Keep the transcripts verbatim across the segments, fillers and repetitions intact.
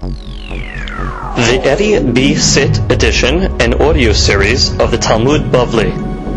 The Eddie B. Sit edition and audio series of the Talmud Bavli.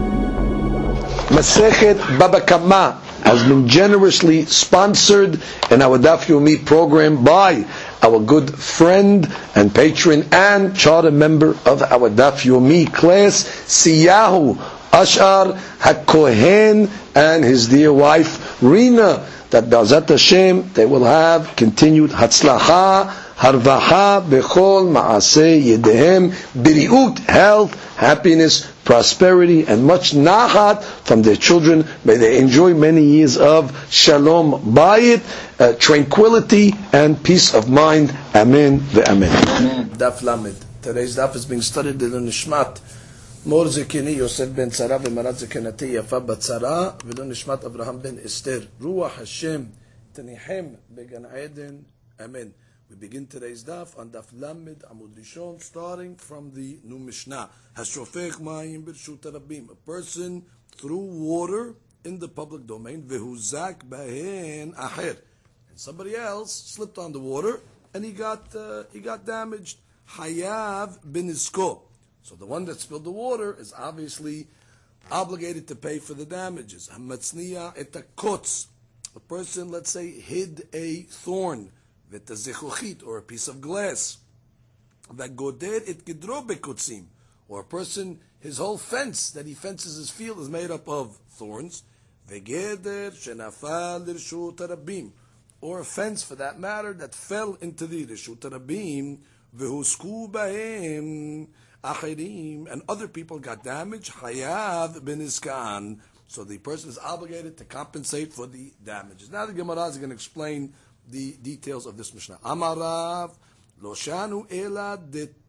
Masechet Baba Kama has been generously sponsored in our Daf Yomi program by our good friend and patron and charter member of our Daf Yomi class, Siyahu Ashar HaKohen, and his dear wife Rina, that B'ezrat Hashem they will have continued Hatzlacha, Harvaha, Bechol, Ma'aseh, Yedehem, Biriut, health, happiness, prosperity, and much Nachat from their children. May they enjoy many years of Shalom Bayit, uh, tranquility, and peace of mind. Amen ve'amen. Daf Lamed. Today's daf is being studied in the Nishmat Mor Zekini Yosef ben Tzara v'Marat Zekenati Yafa bat Tzara v'lo Nishmat Abraham ben Esther Ruach Hashem Tenichem began Eden. Amen. We begin today's daf on Daf Lamed Amud Rishon, starting from the new Mishnah. Hashofech mayim b'rshut harabim. A person threw water in the public domain. V'huzak bahen acher. And somebody else slipped on the water and he got uh, he got damaged. Hayav b'nizko. So the one that spilled the water is obviously obligated to pay for the damages. Hamatzniya et hakotz. A person, let's say, hid a thorn, or a piece of glass, that goder et gidro bekutzim, or a person, his whole fence that he fences his field is made up of thorns, vegeder shenafal l'rshut harabim, or a fence for that matter that fell into the rshut harabim, vehusku bahem achirim, and other people got damaged, hayav benizkan. So the person is obligated to compensate for the damages. Now the Gemara is going to explain the details of this Mishnah. Amarav lo shanu ela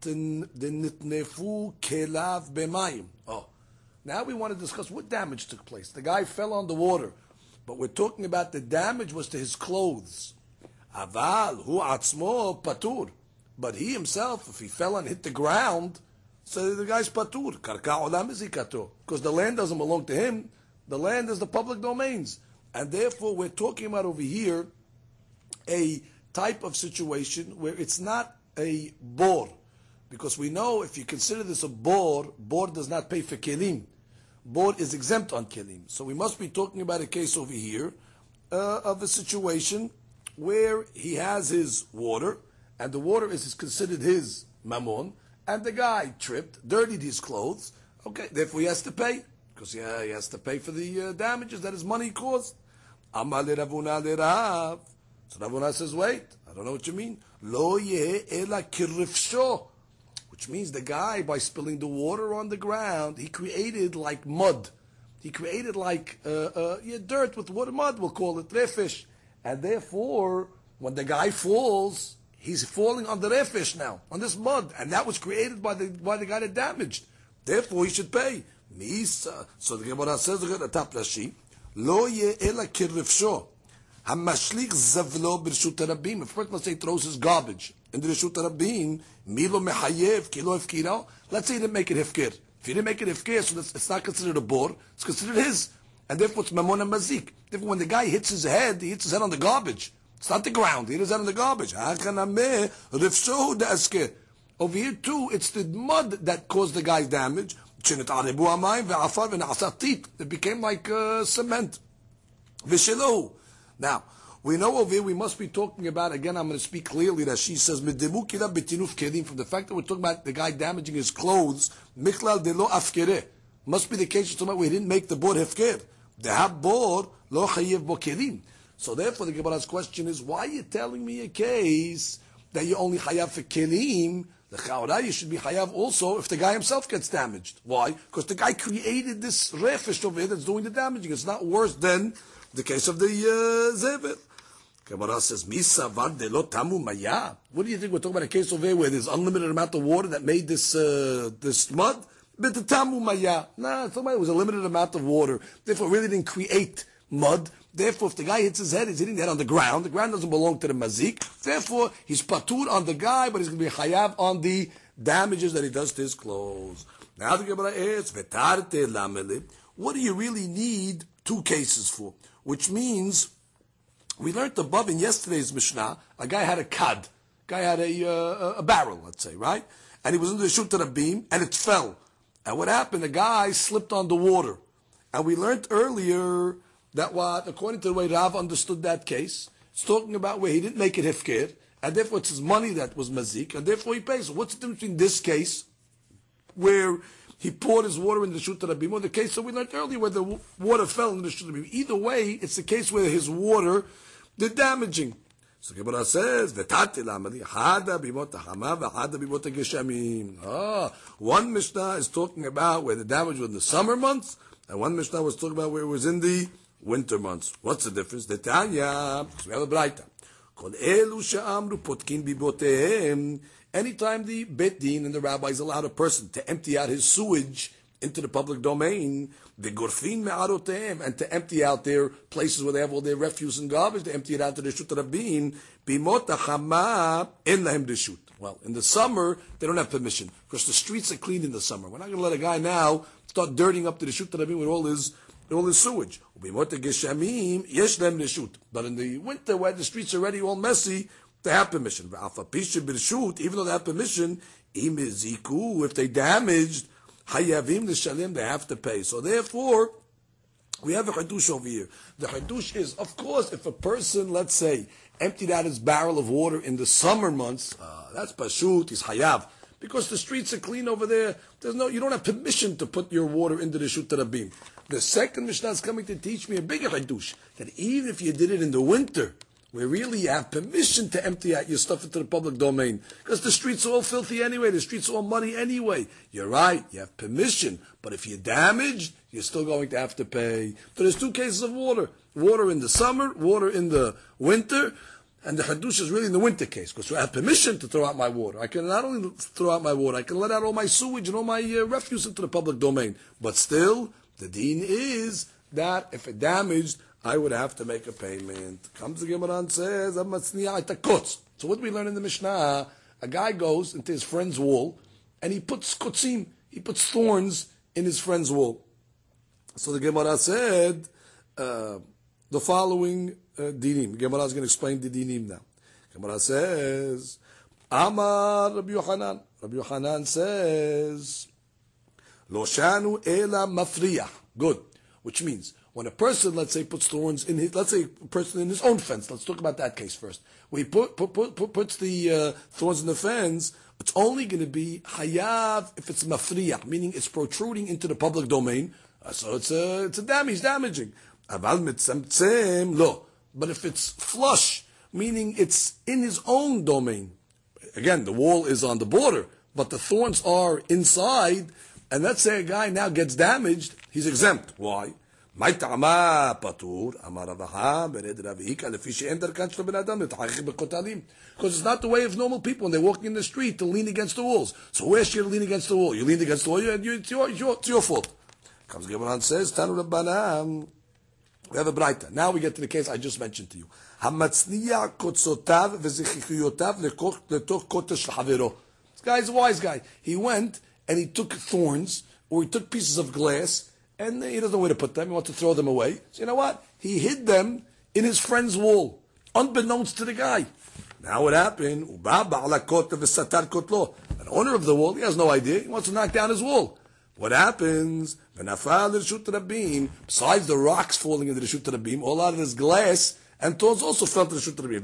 denitnefu kelav b'mayim. Oh, now we want to discuss what damage took place. The guy fell on the water, but we're talking about the damage was to his clothes. Aval hu atzmo patur, but he himself, if he fell and hit the ground, so the guy's patur. Karka olam izikato, because the land doesn't belong to him. The land is the public domains, and therefore we're talking about over here a type of situation where it's not a bor, because we know if you consider this a bor, bor does not pay for kelim. Bor is exempt on kelim. So we must be talking about a case over here uh, of a situation where he has his water, and the water is considered his mammon, and the guy tripped, dirtied his clothes. Okay, therefore he has to pay, because yeah, he has to pay for the uh, damages that his money caused. Amar le Ravuna le Rav. So Ravuna says, wait, I don't know what you mean. Lo yeh ela kirifsho, which means the guy, by spilling the water on the ground, he created like mud. He created like uh, uh, yeah, dirt with water, mud, we'll call it refish. And therefore, when the guy falls, he's falling on the refish now, on this mud. And that was created by the by the guy that damaged. Therefore, he should pay. Misa. So the Gemara says, the top Rashi, Lo yeh ela kirifsho. Hamashlik zavlo b'rshut harabim. If a person, let's say, throws his garbage in the rshut harabim, milo mehayev kilo hefkira. Let's say he didn't make it hefkir. If he didn't make it hefkir, so it's not considered a bor. It's considered his, and therefore it's mamon and mazik. Therefore, when the guy hits his head, he hits his head on the garbage. It's not the ground. He hits his head on the garbage. Over here too, it's the mud that caused the guy's damage. It became like uh, cement. Now, we know over here we must be talking about, again I'm going to speak clearly, that she says, from the fact that we're talking about the guy damaging his clothes, must be the case where we didn't make the bor hefker. So therefore the Gemara's question is, why are you telling me a case that you only chayav for kelim? The chaura, you should be chayav also if the guy himself gets damaged. Why? Because the guy created this refish over here that's doing the damaging. It's not worse than the case of the uh, zever. Gemara says, Misa var de lo tamu maya. What do you think? We're talking about a case over here where there's unlimited amount of water that made this uh, this mud? But the tamu maya. Nah, it's talking about it was a limited amount of water. Therefore, it really didn't create mud. Therefore, if the guy hits his head, he's hitting the head on the ground. The ground doesn't belong to the mazik. Therefore, he's patur on the guy, but he's going to be chayav on the damages that he does to his clothes. Now the Gemara asks, Vetarte lamele. What do you really need two cases for? Which means, we learned above in yesterday's Mishnah, a guy had a kad. Guy had a, uh, a barrel, let's say, right? And he was in the Reshut Rabim, and it fell. And what happened? The guy slipped on the water. And we learned earlier that what, according to the way Rav understood that case, it's talking about where he didn't make it hefker, and therefore it's his money that was mazik, and therefore he pays. So what's the difference between this case, where he poured his water in the Reshut Rabim, or the case that we learned earlier where the water fell in the Reshut Rabim? Either way, it's the case where his water did damaging. So Gemara says, "V'tati l'amali hada bimot ha'chama v'hada bimot ha'geshamim." Ah, one Mishnah is talking about where the damage was in the summer months, and one Mishnah was talking about where it was in the winter months. What's the difference? The Tanya, so we have a braita. Kol elu she'amru potkin bibotehem. Anytime the Bet Din and the rabbis allowed a person to empty out his sewage into the public domain, the gorfin me'arotehem, and to empty out their places where they have all their refuse and garbage, to empty it out to the Reshut Rabin, bimot ha'chama en lahem reshut. Well, in the summer, they don't have permission, because the streets are clean in the summer. We're not going to let a guy now start dirtying up the Reshut Rabin with all his all his sewage. Bimot ha'geshamim yesh lahem reshut. But in the winter, where the streets are already all messy, they have permission. Even though they have permission, if they damaged, hayavim l'shalim, they have to pay. So therefore, we have a hadush over here. The hadush is, of course, if a person, let's say, emptied out his barrel of water in the summer months, uh, that's pashut, he's hayav. Because the streets are clean over there, there's no, you don't have permission to put your water into the Reshut Rabim. The second Mishnah is coming to teach me a bigger hadush, that even if you did it in the winter, where really you have permission to empty out your stuff into the public domain, because the streets are all filthy anyway, the streets are all muddy anyway. You're right, you have permission, but if you're damaged, you're still going to have to pay. So there's two cases of water. Water in the summer, water in the winter, and the hadush is really in the winter case, because I have permission to throw out my water. I can not only throw out my water, I can let out all my sewage and all my uh, refuse into the public domain. But still, the deen is that if it damaged, I would have to make a payment. Comes the Gemara and says, so what do we learn in the Mishnah? A guy goes into his friend's wall, and he puts kotzim, he puts thorns in his friend's wall. So the Gemara said, uh, the following uh, dinim. Gemara is going to explain the dinim now. Gemara says, Amar Rabbi Yochanan. Rabbi Yochanan says, Lo shanu ela mafriyah. Good. Which means, when a person, let's say, puts thorns in his, let's say, a person in his own fence, let's talk about that case first. When he put, put, put, put, puts the uh, thorns in the fence, it's only going to be hayav if it's mafriyah, meaning it's protruding into the public domain, uh, so it's a, it's a damage, damaging. Aval mitzamtzem, lo. But if it's flush, meaning it's in his own domain, again, the wall is on the border, but the thorns are inside, and let's say a guy now gets damaged, he's exempt. Why? Because it's not the way of normal people when they're walking in the street to lean against the walls. So where should you lean against the wall? You lean against the wall, you, you, it's, your, it's, your, it's your fault. Comes Gemara and says, Tanu Rabbanan, we have a braita. Now we get to the case I just mentioned to you. This guy is a wise guy. He went and he took thorns, or he took pieces of glass, and he doesn't know where to put them. He wants to throw them away. So you know what? He hid them in his friend's wall, unbeknownst to the guy. Now what happened? An owner of the wall, he has no idea. He wants to knock down his wall. What happens? Besides the rocks falling into the Reshut Rabim, all out of his glass and thorns also fell to the Reshut Rabim.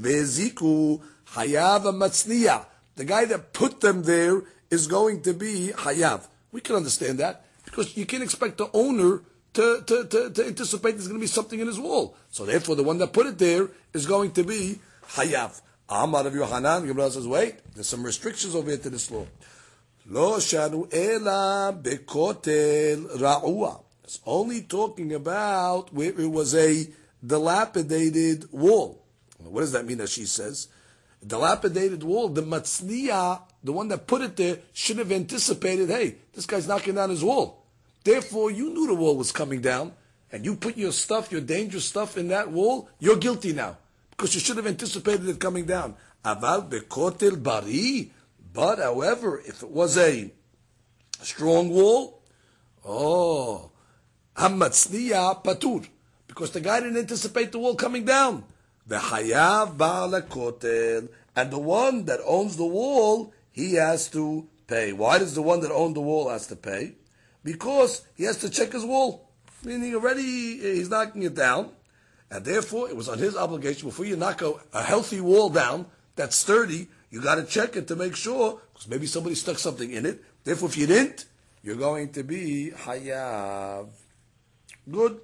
The guy that put them there is going to be hayav. We can understand that, because you can't expect the owner to, to, to, to anticipate there's going to be something in his wall. So therefore, the one that put it there is going to be hayav. Amar Rabbi Yochanan, Gemara says, wait, there's some restrictions over here to this law. Lo shanu ela bekotel ra'ua. It's only talking about where it was a dilapidated wall. What does that mean, as she says? Dilapidated wall, the matzniya, the one that put it there, should have anticipated, hey, this guy's knocking down his wall. Therefore, you knew the wall was coming down, and you put your stuff, your dangerous stuff in that wall, you're guilty now. Because you should have anticipated it coming down. Aval bekotel bari. But, however, if it was a strong wall, oh, hamatzniya patur. Because the guy didn't anticipate the wall coming down. V'hayav ba'al hakotel and the one that owns the wall, he has to pay. Why does the one that owned the wall has to pay? Because he has to check his wall. Meaning already he's knocking it down, and therefore it was on his obligation, before you knock a, a healthy wall down that's sturdy, you got to check it to make sure, because maybe somebody stuck something in it. Therefore, if you didn't, you're going to be hayav. Good.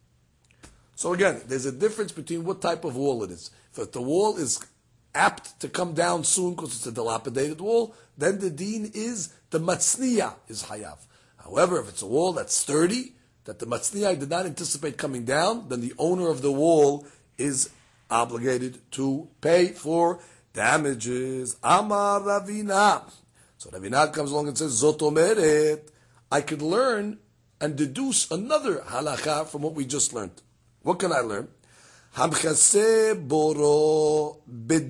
So again, there's a difference between what type of wall it is. If the wall is apt to come down soon because it's a dilapidated wall, then the deen is the matzniya is hayav. However, if it's a wall that's sturdy, that the matzniya did not anticipate coming down, then the owner of the wall is obligated to pay for damages. Amar Ravina. So Ravina comes along and says, Zot omeret, I could learn and deduce another halakha from what we just learned. What can I learn? Hamchase boro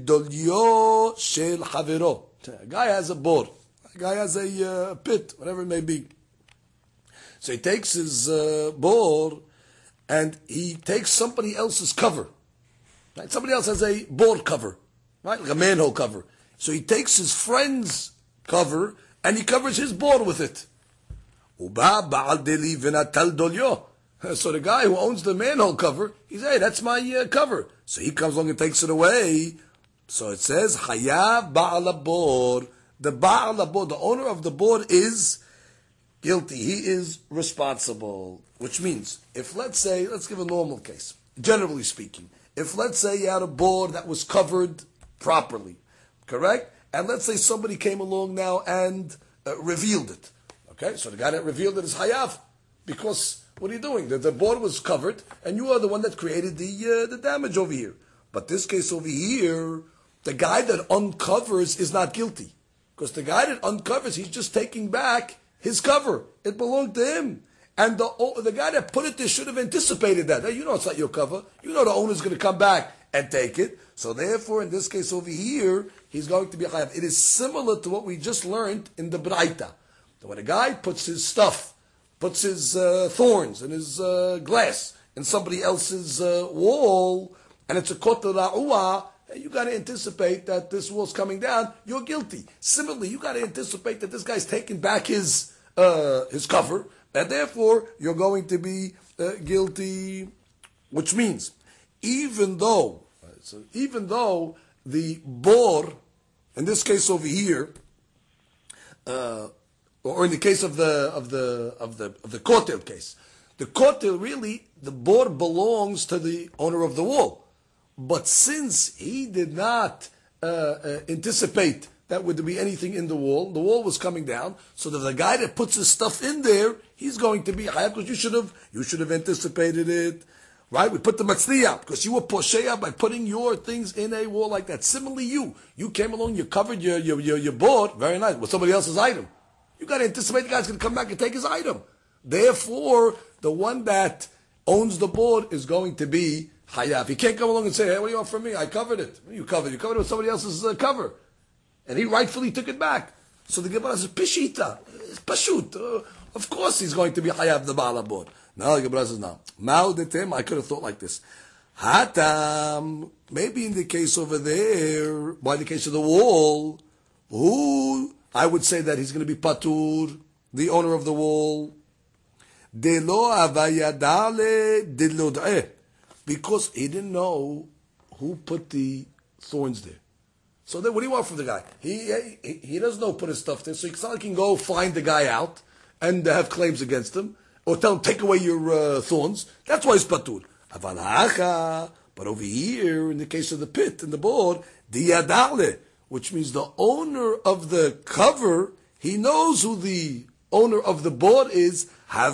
bedolyo shel havero. A guy has a bor. A guy has a uh, pit, whatever it may be. So he takes his uh, bor and he takes somebody else's cover. Right? Somebody else has a bor cover, right? Like a manhole cover. So he takes his friend's cover and he covers his bor with it. Uba ba'al deli v'natal dolyo. So the guy who owns the manhole cover, he's, hey, that's my uh, cover. So he comes along and takes it away. So it says, Hayav ba'al bor. The ba'al bor, the owner of the bor is guilty. He is responsible. Which means, if let's say, let's give a normal case. Generally speaking, if let's say you had a bor that was covered properly, correct? And let's say somebody came along now and uh, revealed it. Okay, so the guy that revealed it is Hayav. Because what are you doing? The, the board was covered, and you are the one that created the uh, the damage over here. But this case over here, the guy that uncovers is not guilty. Because the guy that uncovers, he's just taking back his cover. It belonged to him. And the oh, the guy that put it there should have anticipated that. Hey, you know it's not your cover. You know the owner's going to come back and take it. So therefore, in this case over here, he's going to be chayav. It is similar to what we just learned in the Braita. So when a guy puts his stuff, puts his uh, thorns and his uh, glass in somebody else's uh, wall, and it's a kotel ra'ua, you got to anticipate that this wall's coming down, you're guilty. Similarly, you got to anticipate that this guy's taking back his uh, his cover, and therefore you're going to be uh, guilty. Which means, even though, so even though the bor, in this case over here, uh, or in the case of the of the of the of the kotel case, the kotel really the bor belongs to the owner of the wall. But since he did not uh, uh, anticipate that would be anything in the wall, the wall was coming down, so that the guy that puts his stuff in there, he's going to be chayav because you should have you should have anticipated it, right? We put the matzliya because you were posheya by putting your things in a wall like that. Similarly, you you came along, you covered your your your, your board, very nice, with somebody else's item. You got to anticipate the guy's going to come back and take his item. Therefore, the one that owns the board is going to be hayav. He can't come along and say, hey, what do you want from me? I covered it. You covered it. You covered it with somebody else's uh, cover. And he rightfully took it back. So the Gemara says, pishita. It's pashut. Uh, of course he's going to be hayav the Baal board. Now the Gemara says, now, ma'udetem, I could have thought like this. Hatam, maybe in the case over there, by the case of the wall, who, I would say that he's going to be patur, the owner of the wall. De lo avayadale de lo da'eh. Because he didn't know who put the thorns there. So then what do you want from the guy? He he, he doesn't know who put his stuff there, so it's not like he can go find the guy out and have claims against him, or tell him, take away your uh, thorns. That's why he's patur. But over here, in the case of the pit and the board, diyadale, which means the owner of the cover, he knows who the owner of the board is.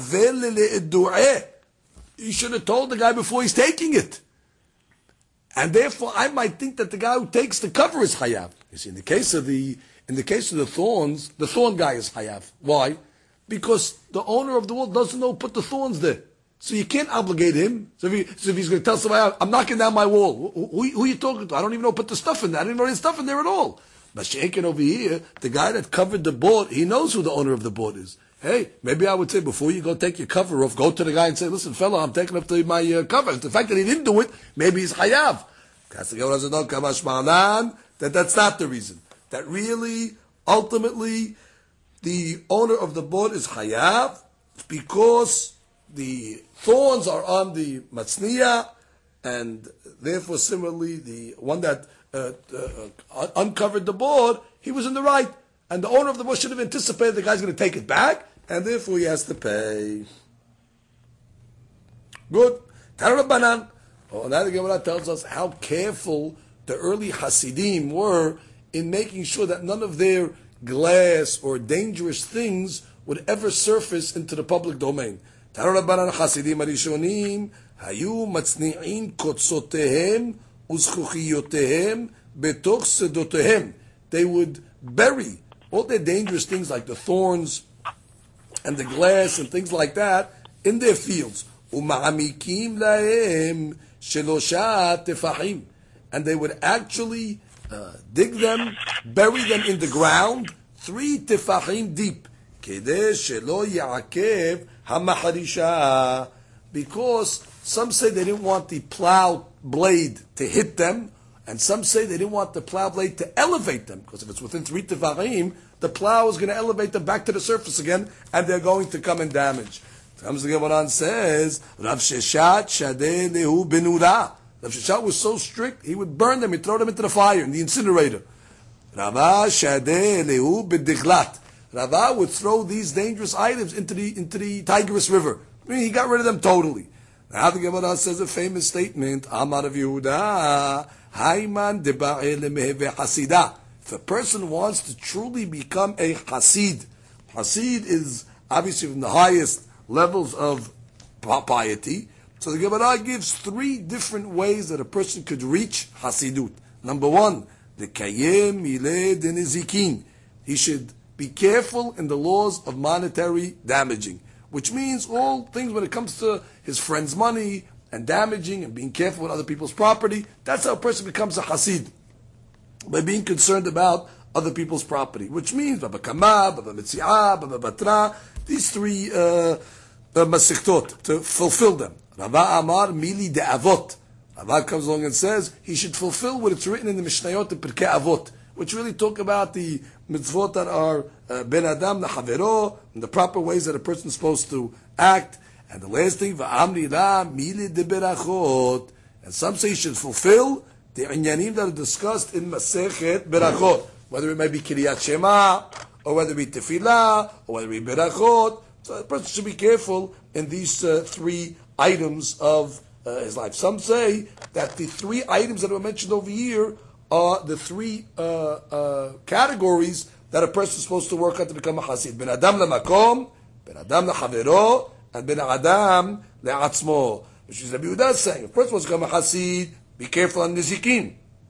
You should have told the guy before he's taking it. And therefore, I might think that the guy who takes the cover is hayav. You see, in the case of the in the case of the thorns, the thorn guy is hayav. Why? Because the owner of the wall doesn't know who put the thorns there. So you can't obligate him. So if, he, so if he's going to tell somebody, I'm knocking down my wall, who, who, who are you talking to? I don't even know who put the stuff in there. I didn't know there's stuff in there at all. But shaking over here, the guy that covered the board, he knows who the owner of the board is. Hey, maybe I would say before you go take your cover off, go to the guy and say, listen, fella, I'm taking up to my uh, cover. The fact that he didn't do it, maybe he's hayav. that that's not the reason. That really, ultimately, the owner of the board is hayav because the thorns are on the matzniya, and therefore, similarly, the one that uh, uh, uncovered the board, he was in the right, and the owner of the board should have anticipated the guy's going to take it back, and therefore he has to pay. Good. Tarabanan. Oh, now the Gemara tells us how careful the early Hasidim were in making sure that none of their glass or dangerous things would ever surface into the public domain. Tarabanan Hasidim Arishonim hayu matzni'in kotzotehem uzchuchiyotehem betoch sedotehem. They would bury all their dangerous things like the thorns and the glass and things like that in their fields. Uma'amikim lahem shelosha tefahim. And they would actually uh, dig them, bury them in the ground, three tefahim deep. Kedeh shelo ya'akev hamaharisha. Because some say they didn't want the plow blade to hit them, and some say they didn't want the plow blade to elevate them, because if it's within three tefahim, the plow is going to elevate them back to the surface again, and they're going to come and damage. Comes the Gemara and says, Rav Sheshat Shadeh Lehu Benura. Rav Sheshat was so strict, he would burn them, he'd throw them into the fire, in the incinerator. Rava Shadeh Lehu B'Dichlat. Rava would throw these dangerous items into the into the Tigris River. I mean, he got rid of them totally. Now the Gemara says a famous statement, Amar of Yehuda, Hayman Deba'el Meheve Hasidah. If a person wants to truly become a Hasid, Hasid is obviously from the highest levels of piety. So the Gemara gives three different ways that a person could reach Hasidut. Number one, the Kayem Mileh Denizikin. He should be careful in the laws of monetary damaging, which means all things when it comes to his friend's money and damaging and being careful with other people's property. That's how a person becomes a Hasid, by being concerned about other people's property, which means Baba Kama, Baba Metziah, Baba Batra, these three uh, uh, Masiktot, to fulfill them. Rava Amar Mili de Avot. Rava comes along and says he should fulfill what it's written in the Mishnayot and Pirkei Avot, which really talk about the mitzvot that are uh, Ben Adam L'Chavero, and the proper ways that a person is supposed to act. And the last thing, Va'amri La Mili de Berachot. And some say he should fulfill the inyanim that are discussed in Masechet Berachot, whether it may be Kiryat Shema, or whether it be Tefillah, or whether it be Berachot. So the person should be careful in these uh, three items of uh, his life. Some say that the three items that were mentioned over here are the three uh, uh, categories that a person is supposed to work on to become a Hasid. Ben Adam leMakom, Ben Adam leChavero, and Ben Adam leAtzmo. Which is Rabbi Yehuda saying, if a person wants to become a Hasid, be careful on Nizikin.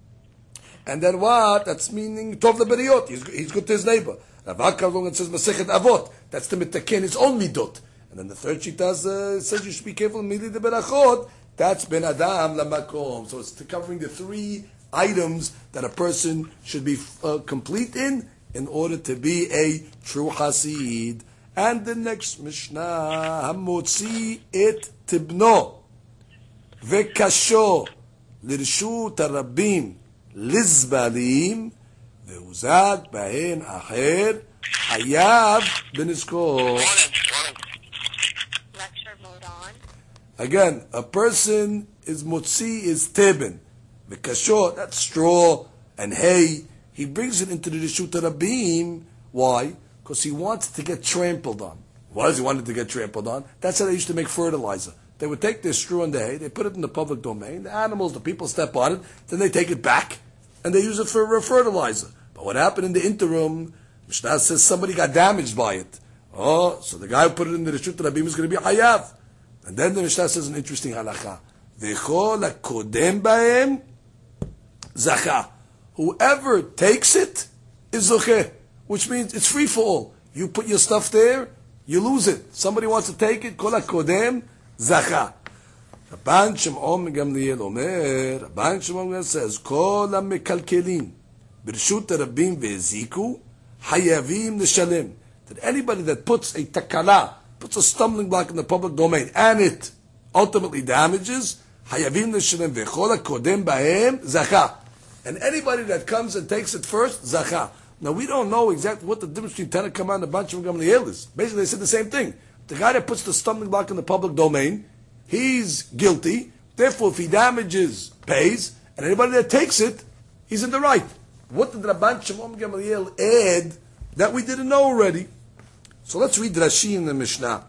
And then what? That's meaning Tov leBeriot. He's, he's good to his neighbor. Rav comes along and says Masechet Avot. That's the mitaken, his own midot. And then the third sheet does, uh, says you should be careful in Mili de Berachot. That's Ben Adam leMakom. So it's covering the three items that a person should be uh, complete in in order to be a true Hasid. And the next Mishnah, Hamotzi et Tibno Vekasho Lirshut Arabim Lizbalim Veuzad Bahen Acher Hayav Benisko. Lecture mode on. Again, a person is Motzi is Teben. Vekasho, that's straw and hay. He brings it into the Rishut Rabim. Why? Because he wants to get trampled on. Why does he want it to get trampled on? That's how they used to make fertilizer. They would take their straw and the hay, they put it in the public domain, the animals, the people step on it, then they take it back, and they use it for fertilizer. But what happened in the interim, Mishnah says somebody got damaged by it. Oh, so the guy who put it in the Rishut Rabim is going to be Hayav. And then the Mishnah says an interesting halakha. V'chol hakodem b'hem Zachah. Whoever takes it is zocheh, which means it's free for all. You put your stuff there, you lose it. Somebody wants to take it, kol hakodem zachah. Rabban Shimon Gamliel Omer, Rabban Shimon says, kol hamekalkelim b'rshut rabim ve'eziku hayavim l'shalem. That anybody that puts a takala, puts a stumbling block in the public domain, and it ultimately damages, hayavim l'shalem ve'chol hakodem b'hem zachah. And anybody that comes and takes it first, Zacha. Now we don't know exactly what the difference between Tanna Kamma and the Ban Shimon Gamliel is. Basically they said the same thing. The guy that puts the stumbling block in the public domain, he's guilty. Therefore, if he damages, pays, and anybody that takes it, he's in the right. What did Rabban Shimon Gamliel add that we didn't know already? So let's read Rashi in the Mishnah.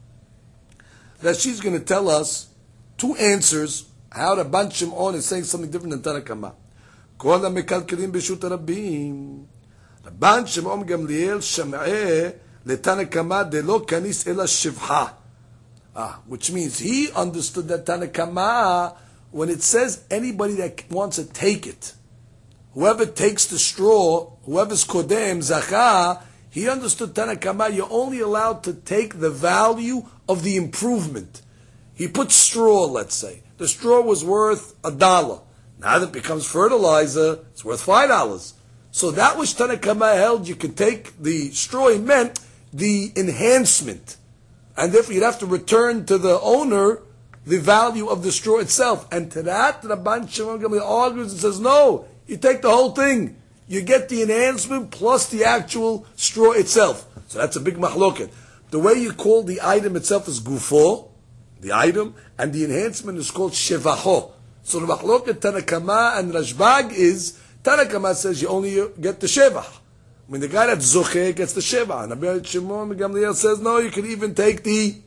Rashi is going to tell us two answers how Rabban Shimon is saying something different than Tanna Kamma. Kol ha-mekalkelim b'shut harabim. Rabban Shimon Gamliel sham'eh leTanna Kamma delo kanis ela shivha. Ah, which means he understood that Tanna Kamma, when it says anybody that wants to take it, whoever takes the straw, whoever's kodem, zacha, he understood Tanna Kamma, you're only allowed to take the value of the improvement. He put straw, let's say. The straw was worth a dollar. Now that it becomes fertilizer, it's worth five dollars. So that which Tanna Kamma held, you could take the straw, it meant the enhancement. And therefore you'd have to return to the owner the value of the straw itself. And to that, Rabban Shimon Gamliel argues and says, no, you take the whole thing. You get the enhancement plus the actual straw itself. So that's a big mahloket. The way you call the item itself is gufo, the item, and the enhancement is called shevaho. So the mahloket Tanna Kamma and Rashbag is, Tanna Kamma says you only get the shevah. I mean, the guy that's zoche gets the sheva. And Rabbi Shimon Gamliel says, no, you can even take the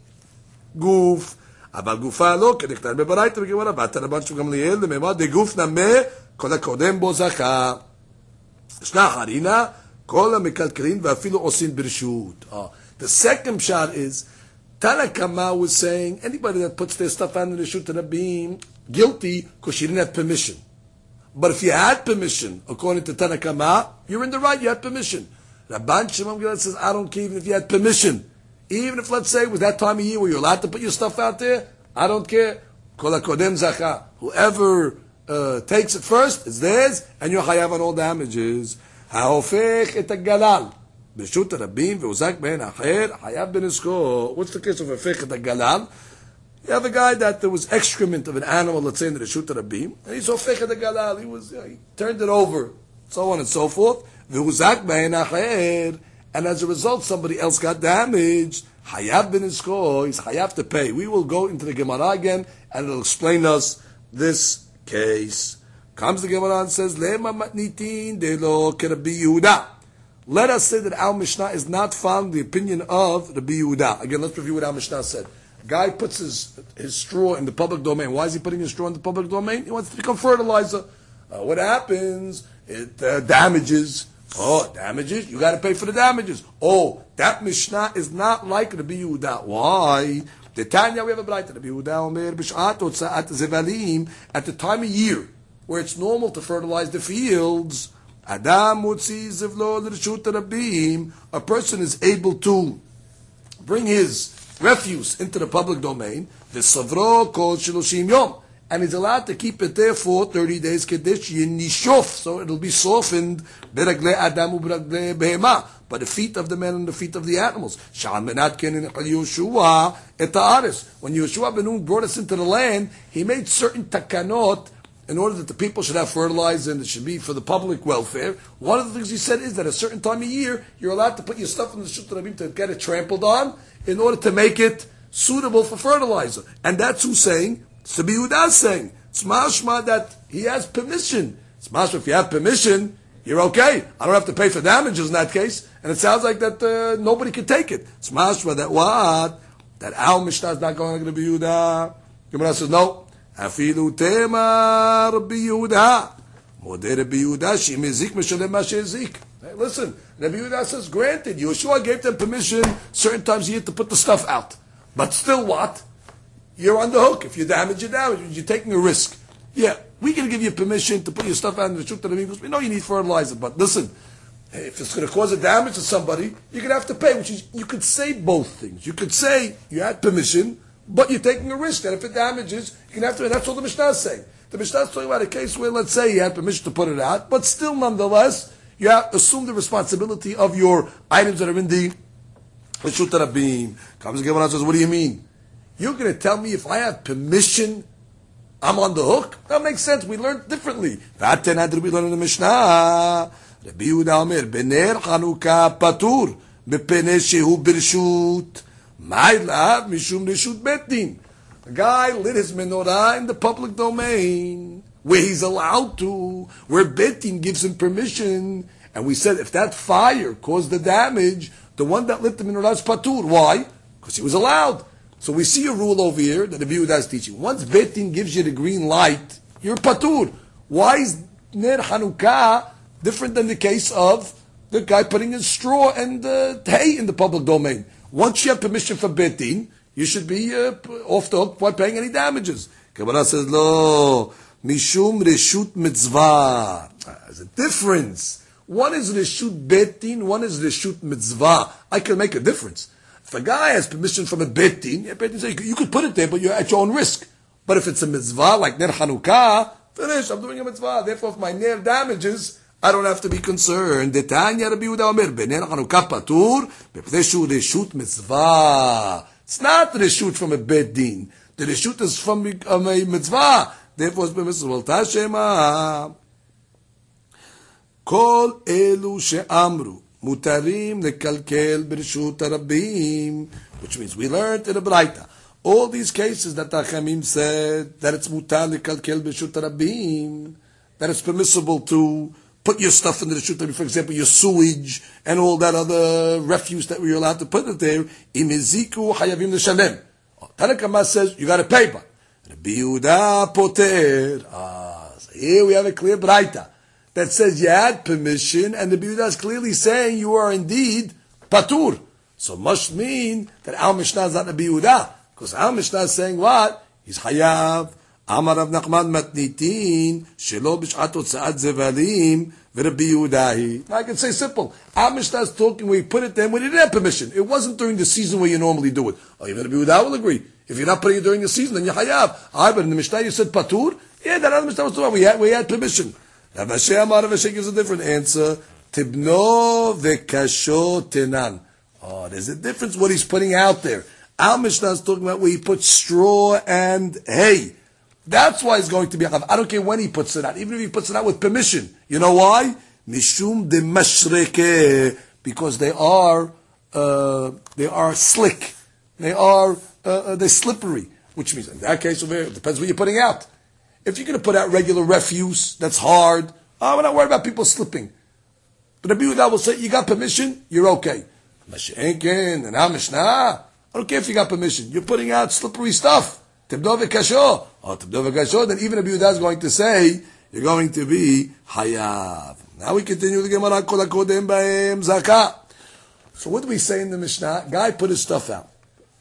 guf. Abal gufa lo, kediktar bebarayta begewara, bata Rabban Shimon Gamliel, lememad, de guf nameh, kol ha-kodem bo zacha. Shna harina, kol ha-mekalkelin, ve'afilu osin birshut. The second shot is, Tanna Kamma was saying, anybody that puts their stuff on the reshut harabim, guilty, because she didn't have permission. But if you had permission, according to Tanna Kamma, you're in the right, you had permission. Rabban Shimon Gamliel says, I don't care even if you had permission. Even if, let's say, it was that time of year where you're allowed to put your stuff out there, I don't care. Kol ha-kodem zacha. Whoever uh, takes it first, it's theirs, and you're chayav on all damages. Ha-hofech et ha-galal. B'shut harabim ve'uzak be'en acher, chayav b'nizko. What's the case of hofech et ha-galal? You have a guy that there was excrement of an animal, let's say in the Reshut Harabim, and he's hofech et ha-galal. He was, you know, he turned it over, so on and so forth. Ve'uzak be'en acher. And as a result, somebody else got damaged. Hayav b'nizko, he's hayav to pay. We will go into the Gemara again, and it'll explain us this case. Comes the Gemara and says, Lema matnitin de lo keRabbi Yehuda. Let us say that our Mishnah is not following the opinion of Rabbi Yehuda. Again, let's review what our Mishnah said. Guy puts his, his straw in the public domain. Why is he putting his straw in the public domain? He wants it to become fertilizer. Uh, what happens? It uh, damages. Oh, damages? You got to pay for the damages. Oh, that Mishnah is not like Rabbi Yehuda. Why? The Tanya, we have a bright Rabbi Yehuda Omer b'shat hotzaat zevalim, at the time of year where it's normal to fertilize the fields. Adam mutzi zevlo l'reshut harabim. A person is able to bring his refuse into the public domain. V'savro kol shiloshim yom. And he's allowed to keep it there for thirty days, kedesh yinishof, so it'll be softened, beragle adam uberagle behema, by the feet of the men and the feet of the animals. Sha'al menat ken in Yeshua et ha'aretz. When Yeshua ben Nun brought us into the land, he made certain takanot in order that the people should have fertilizer and it should be for the public welfare. One of the things he said is that at a certain time of year, you're allowed to put your stuff in the Shut Rabim to get it trampled on in order to make it suitable for fertilizer. And that's who's saying, Rabbi Yehuda is saying, it's mashma that he has permission. It's mashma if you have permission, you're okay. I don't have to pay for damages in that case. And it sounds like that uh, nobody can take it. It's mashma that what? That our Mishnah is not going like Rabbi Yehuda. Gemara says, no. Afilu tema Rabbi Yehuda. Modeh Rabbi Yehuda shemezik meshalem ma shezik. Listen, Rabbi Yehuda says, granted, Yeshua gave them permission certain times a year to put the stuff out. But still what? You're on the hook. If you damage, you damage. You're taking a risk. Yeah, we're going to give you permission to put your stuff out in the Shut Harabim because we know you need fertilizer. But listen, if it's going to cause a damage to somebody, you're going to have to pay. Which is, you could say both things. You could say you had permission, but you're taking a risk that if it damages, you're going to have to. That's what the Mishnah is saying. The Mishnah is talking about a case where, let's say, you had permission to put it out, but still, nonetheless, you have to assume the responsibility of your items that are in the Shut Harabim. Comes the Gemara and says, what do you mean? You're going to tell me if I have permission I'm on the hook. That makes sense. We learned differently. V'atena did we learn in the Mishnah? Rabbi Yehuda Omer, Bener Chanukah Patur, Bepene Shehu Birshut, Ma'ila Mishum Reshut Betin. A guy lit his menorah in the public domain, where he's allowed to, where Betin gives him permission. And we said if that fire caused the damage, the one that lit the menorah is Patur. Why? Because he was allowed. So we see a rule over here that the Yehuda is teaching. Once Beit Din gives you the green light, you're patur. Why is Ner Hanukkah different than the case of the guy putting his straw and uh, hay in the public domain? Once you have permission from Beit Din, you should be uh, off the hook by paying any damages. Kabbalah says, "Lo mishum reshut mitzvah." There's a difference. One is reshut Beit Din, one is reshut mitzvah. I can make a difference. If a guy has permission from a Beit Din, yeah, Beit Din says, you could put it there, but you're at your own risk. But if it's a mitzvah, like Ner Hanukkah, finish, I'm doing a mitzvah. Therefore, if my Ner damages, I don't have to be concerned. Detanya Rabbi Yehuda Omer, Ner Hanukkah patur, bepnei reshut mitzvah. It's not the reshut from a Beit Din. The reshut is from a mitzvah. Therefore, it's permissible. Tashema. Kol elu she'amru. Mutarim lekalkel b'reshut harabim, which means we learned in the Braita. All these cases that Tachamim said that it's mutar lekalkel b'reshut harabim, that it's permissible to put your stuff in the reshut harabim, for example, your sewage and all that other refuse that we're allowed to put it there. Imiziku hayavim l'shalem. Tanna Kama says you got to pay, but Rabbi Yehuda poter. Ah, so here we have a clear Braita that says you had permission, and the Yehuda is clearly saying you are indeed patur. So must mean that our Mishnah is not the Yehuda, because our Mishnah is saying what? He's hayav. Amar Rav Nachman matnitin shelo b'shat hotzaat zevalim v'Rabbi Yehuda. I can say simple. Our Mishnah is talking where you put it there when you didn't have permission. It wasn't during the season where you normally do it. Oh, even Rabbi Yehuda will agree. If you're not putting it during the season, then you're hayav. Ah, but in the Mishnah you said patur. Yeah, that other Mishnah was talking. We had we had permission. Rav Ashi Amar Rav Ashi gives a different answer. Tibno v'kasho tenan. Oh, there's a difference what he's putting out there. Our Mishnah is talking about where he puts straw and hay. That's why it's going to be a chav. I don't care when he puts it out, even if he puts it out with permission. You know why? Mishum de mashreke, because they are uh, they are slick. They are uh, they're slippery. Which means in that case over here, it depends what you're putting out. If you're going to put out regular refuse, that's hard. Oh, we're not worried about people slipping. But Rabbi Yehuda will say, you got permission, you're okay. Mashenken and our Mishnah, I don't care if you got permission. You're putting out slippery stuff. Tibdo v'kasho. Oh, tibdo v'kasho, then even Rabbi Yehuda is going to say, you're going to be hayav. Now we continue the Gemara, kol hakodem b'hem zakah. So what do we say in the Mishnah? Guy put his stuff out.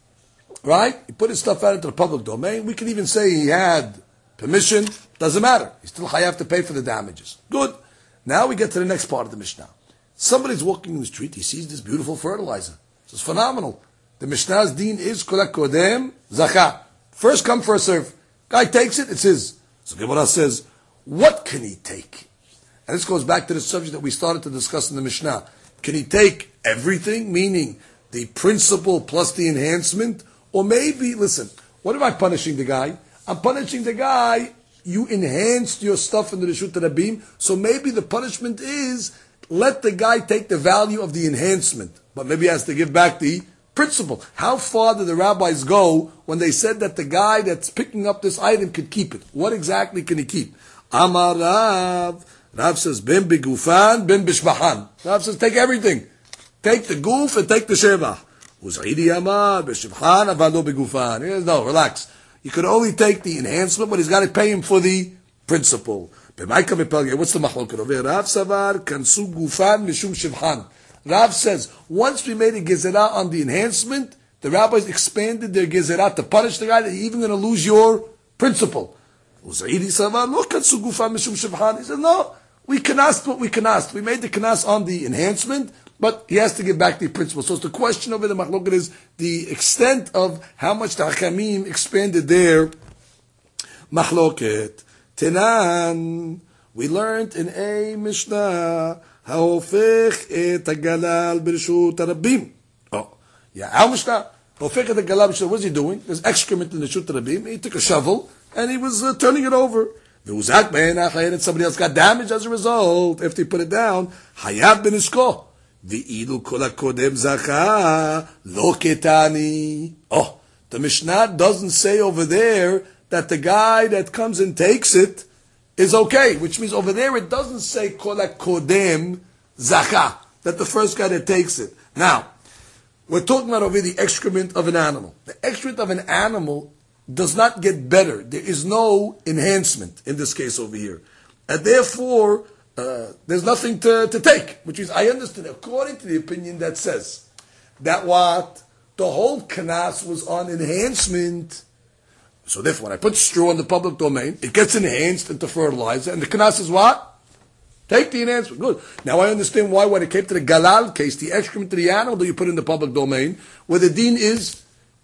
Right? He put his stuff out into the public domain. We can even say he had permission, doesn't matter. He's still hayav to pay for the damages. Good. Now we get to the next part of the Mishnah. Somebody's walking in the street, he sees this beautiful fertilizer. This is phenomenal. The Mishnah's deen is kol hakodem zakah. First come, first serve. Guy takes it, it's his. So Gemara says, what can he take? And this goes back to the subject that we started to discuss in the Mishnah. Can he take everything, meaning the principle plus the enhancement? Or maybe, listen, what am I punishing the guy? I'm punishing the guy, you enhanced your stuff in the Reshut Rabim, so maybe the punishment is, let the guy take the value of the enhancement, but maybe he has to give back the principle. How far did the rabbis go when they said that the guy that's picking up this item could keep it? What exactly can he keep? Amar Rav. Rav says, ben begufan, ben bishbahan. Rav says, take everything. Take the goof and take the shebach. Uzaydi amar, bishbahan, avalo begufan. He says, no, relax. You could only take the enhancement, but he's got to pay him for the principle. What's the mahloket over here? Rav savar, kansu gufan, mishum shibhan. Rav says, once we made a gezerah on the enhancement, the rabbis expanded their gezerah to punish the guy that you're even going to lose your principle. He says, no, we canast what we canast. We made the canast on the enhancement, but he has to give back the principle. So it's the question over the machloket is the extent of how much the Hakamim expanded their machloket. Tenan, we learned in a Mishnah, ההופך את הגלל ברשות הרבים. Oh, yeah, our Mishnah. Ofeka the galal, what was he doing? There's excrement in the Shut Rabim. He took a shovel and he was uh, turning it over. Ve'uzak be'en achayir, and somebody else got damaged as a result. If they put it down, hayav ben isko. Ve'ilu kol hakodem zacha lo ketani. Oh, the Mishnah doesn't say over there that the guy that comes and takes it is okay, which means over there it doesn't say kol hakodem zacha, that the first guy that takes it. Now, we're talking about over the excrement of an animal. The excrement of an animal does not get better. There is no enhancement in this case over here. And therefore, uh, there's nothing to, to take. Which means, I understand, according to the opinion that says that what? The whole kanas was on enhancement. So therefore, when I put straw in the public domain, it gets enhanced into fertilizer. And the kanas is what? Take the enhancement. Good. Now I understand why when it came to the galal case, the excrement of the animal that you put in the public domain, where the deen is,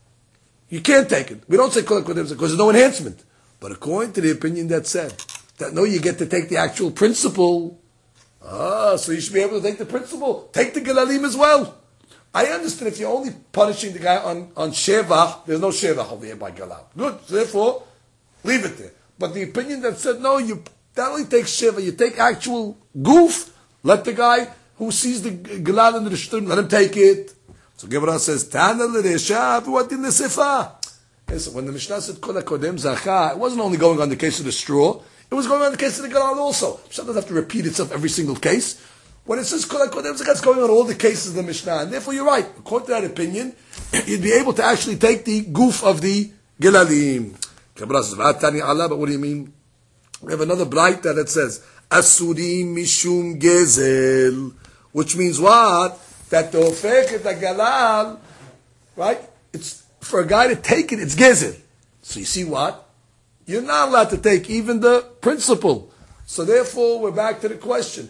you can't take it. We don't say kol hakodem because there's no enhancement. But according to the opinion that said that no, you get to take the actual principle. Ah, so you should be able to take the principle. Take the galalim as well. I understand if you're only punishing the guy on, on shevach, there's no shevach over here by galal. Good. So therefore, leave it there. But the opinion that said no, you that only takes shiva. You take actual goof. Let the guy who sees the galal in the shturim, let him take it. So Gemara says, "Tana l'reshav what in the sefa." Yes, when the Mishnah said kol hakodem zacha, it wasn't only going on the case of the straw. It was going on the case of the galal also. Mishnah doesn't have to repeat itself every single case. When it says kol hakodem zacha, it's going on all the cases of the Mishnah. And therefore, you're right. According to that opinion, you'd be able to actually take the goof of the galalim. Gemara says, "V'atani Allah," but what do you mean? We have another bright that says, Asurim mishum gezel, which means what? That the ofek the galal, right? It's for a guy to take it, it's gezel. So you see what? You're not allowed to take even the principle. So therefore, we're back to the question.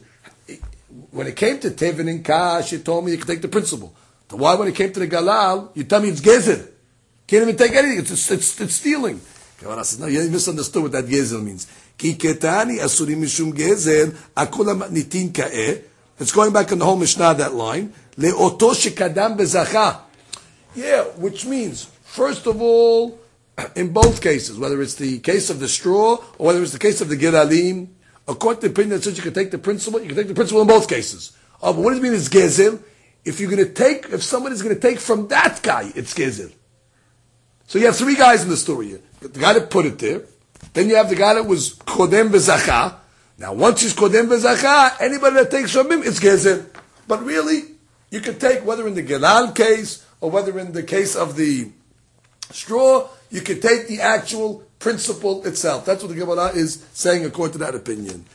When it came to Tevin and Kash, you told me you could take the principle. So why when it came to the galal, you tell me it's gezel? Can't even take anything, it's, it's, it's stealing. Gemara says, no, you misunderstood what that gezel means. Ki ketani asurim mishum gezel akula matnitin ka'eh. It's going back in the whole Mishnah, that line. Le'oto shekadam bezacha. Yeah, which means, first of all, in both cases, whether it's the case of the straw or whether it's the case of the giralim, according to the opinion that says you can take the principle, you can take the principle in both cases. Oh, but what does it mean it's gezel? If you're going to take, if somebody's going to take from that guy, it's gezel. So you have three guys in the story here. The guy that put it there. Then you have the guy that was kodem bezacha. Now once he's kodem bezacha, anybody that takes from him, it's gezer. But really, you can take, whether in the galal case, or whether in the case of the straw, you can take the actual principle itself. That's what the Gemara is saying according to that opinion.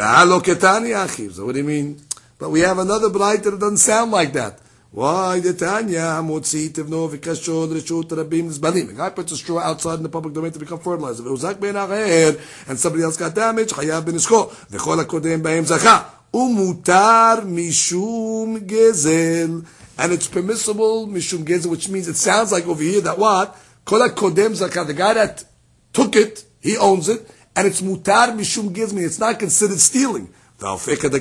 So what do you mean? But we have another blight that doesn't sound like that. Why the Tanya motzi tivno v'kashod reshut rabim zbalim? A guy puts a straw outside in the public domain to become fertilizer. Ve'uzak ben acher, and somebody else got damaged. Chayav ben isko v'chol hakodem b'hem zacha umutar mishum gezel, and it's permissible mishum gezel, which means it sounds like over here that what kol hakodem zacha, the guy that took it, he owns it, and it's mutar mishum gezel, it's not considered stealing. But if he put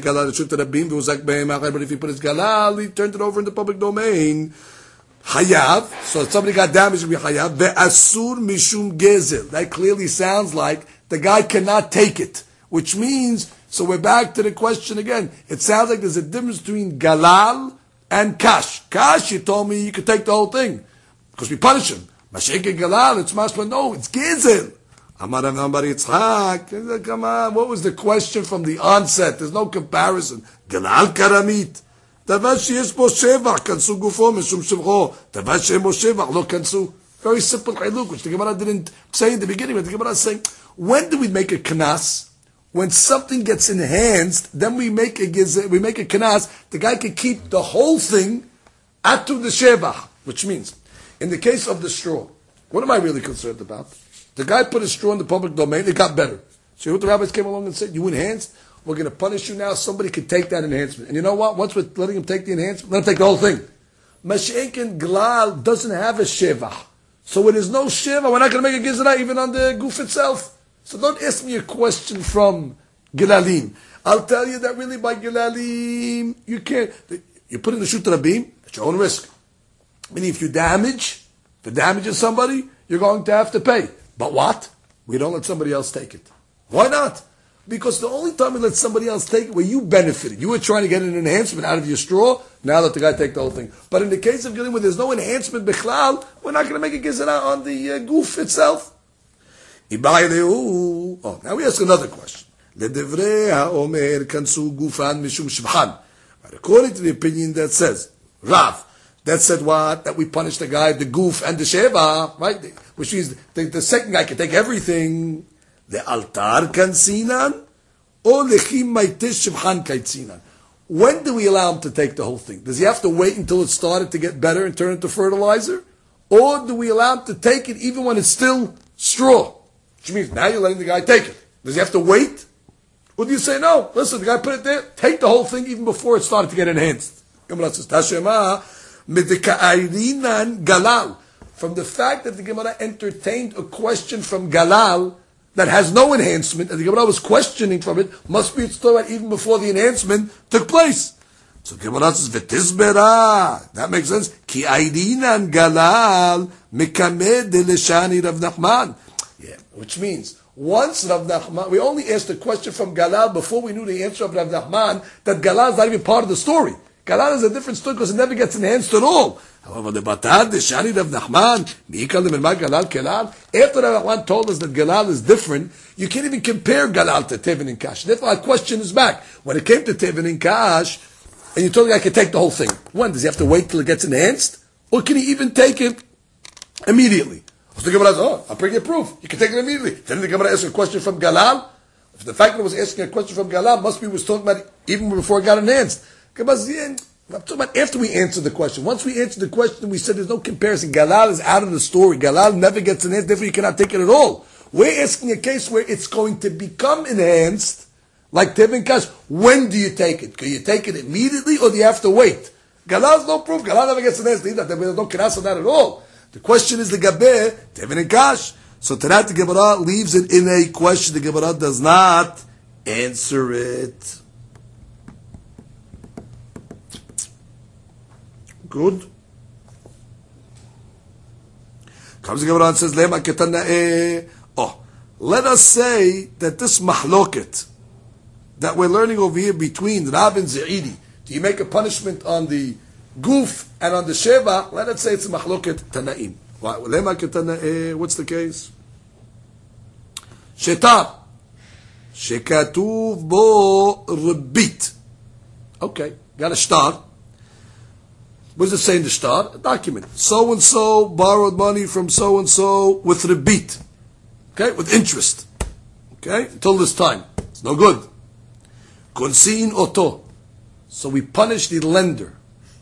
his galal, he turned it over in the public domain. Hayav, so if somebody got damaged, it would be hayav. Ve'asur mishum gezel. That clearly sounds like the guy cannot take it. Which means, so we're back to the question again. It sounds like there's a difference between galal and kash. Kash, you told me you could take the whole thing. Because we punish him. Mashek and galal, it's mashma, no, it's gezel. Amar Amar Yitzchak, come on, what was the question from the onset? There's no comparison. Galal karamit. Davar sheyesh bo shevach, kansu gufo mishum shevcho. Davar sheyesh bo shevach, lo kansu. Very simple chiluk, which the Gemara didn't say in the beginning, but the Gemara is saying, when do we make a kanas? When something gets enhanced, then we make a we make a kanas. The guy can keep the whole thing atu the shevach, which means, in the case of the straw, what am I really concerned about? The guy put a straw in the public domain, it got better. So you know what the rabbis came along and said? You enhanced, we're going to punish you now, somebody can take that enhancement. And you know what? Once we're letting him take the enhancement, let him take the whole thing. Mashiach and Glal doesn't have a sheva. So when there's no sheva, we're not going to make a gizra even on the goof itself. So don't ask me a question from Gilalim. I'll tell you that really by Gilalim, you can't, you put in the Shut Rabim, at your own risk. Meaning if you damage, If it damages somebody, you're going to have to pay. But what? We don't let somebody else take it. Why not? Because the only time we let somebody else take it, where you benefited, you were trying to get an enhancement out of your straw, now let the guy take the whole thing. But in the case of Gilim, where there's no enhancement bichlal, we're not going to make a gizera on the uh, goof itself. Oh, now we ask another question. According to the opinion that says, Rav, that said what? That we punish the guy, the goof and the sheva, right? Which means the, the second guy can take everything. The altar kansinan or lechim maitish shivhan kaitzinan. When do we allow him to take the whole thing? Does he have to wait until it started to get better and turn into fertilizer? Or do we allow him to take it even when it's still straw? Which means now you're letting the guy take it. Does he have to wait? Or do you say, no, listen, the guy put it there, take the whole thing even before it started to get enhanced? Gemara says, Tashema midika'irinan galal. From the fact that the Gemara entertained a question from galal that has no enhancement, and the Gemara was questioning from it, must be started even before the enhancement took place. So Gemara says, V'tizbera. That makes sense. Ki airinan galal mikamed leshani Rav Nachman. Yeah, which means, once Rav Nachman, we only asked a question from Galal before we knew the answer of Rav Nachman, that Galal is not even part of the story. Galal is a different story because it never gets enhanced at all. However, the Batad, the Shani Rav Nachman, Galal Kelal, after Rav Nachman told us that Galal is different, you can't even compare Galal to Tevin and Kash. Therefore, our question is back. When it came to Tevin and Kash, and you told the guy I can take the whole thing, when? Does he have to wait till it gets enhanced? Or can he even take it immediately? So the Gemara says, oh, I'll bring you proof. You can take it immediately. Then the Gemara asks a question from Galal. If the fact that it was asking a question from Galal must be was talking about even before it got enhanced. Gemara says, yeah, I'm talking about after we answered the question. Once we answered the question, we said there's no comparison. Galal is out of the story. Galal never gets enhanced, therefore you cannot take it at all. We're asking a case where it's going to become enhanced, like Tevin Kash. When do you take it? Can you take it immediately or do you have to wait? Galal's no proof. Galal never gets enhanced either. There's no kinas on that at all. The question is the Gabeh, Tevin and Kash. So tonight the Gemara leaves it in a question. The Gemara does not answer it. Good. Comes the Gemara and says, Lema ketana. Oh, let us say that this mahloket that we're learning over here between Rav and Ze'idi, do you make a punishment on the goof and on the sheva? Let us say it's a mahloket tanaim. Lema ketana. What's the case? Shetar shekatuv bo rebit. Okay, got a shtar. What does it say in the shtar? A document. So and so borrowed money from so and so with rebit. Okay, with interest. Okay, until this time. It's no good. Konsin oto. So we punish the lender.